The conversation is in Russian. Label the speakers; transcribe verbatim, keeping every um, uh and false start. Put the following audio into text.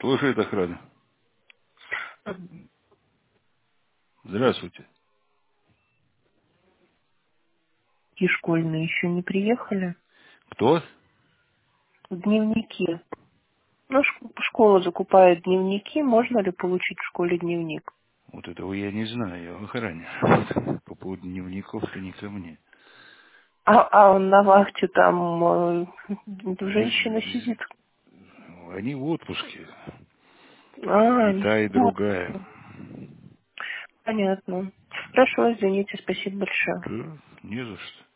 Speaker 1: Слушает охрана. Здравствуйте.
Speaker 2: И школьные еще не приехали.
Speaker 1: Кто?
Speaker 2: Дневники. Ну, ш- школа закупает дневники. Можно ли получить в школе дневник?
Speaker 1: Вот этого я не знаю, я в охране. По поводу дневников-то не ко мне.
Speaker 2: А, а на вахте там э, женщина
Speaker 1: Э,
Speaker 2: сидит.
Speaker 1: Они в отпуске.
Speaker 2: А,
Speaker 1: И та, и
Speaker 2: ну,
Speaker 1: другая.
Speaker 2: понятно. Хорошо, извините, спасибо большое.
Speaker 1: Да, не за что.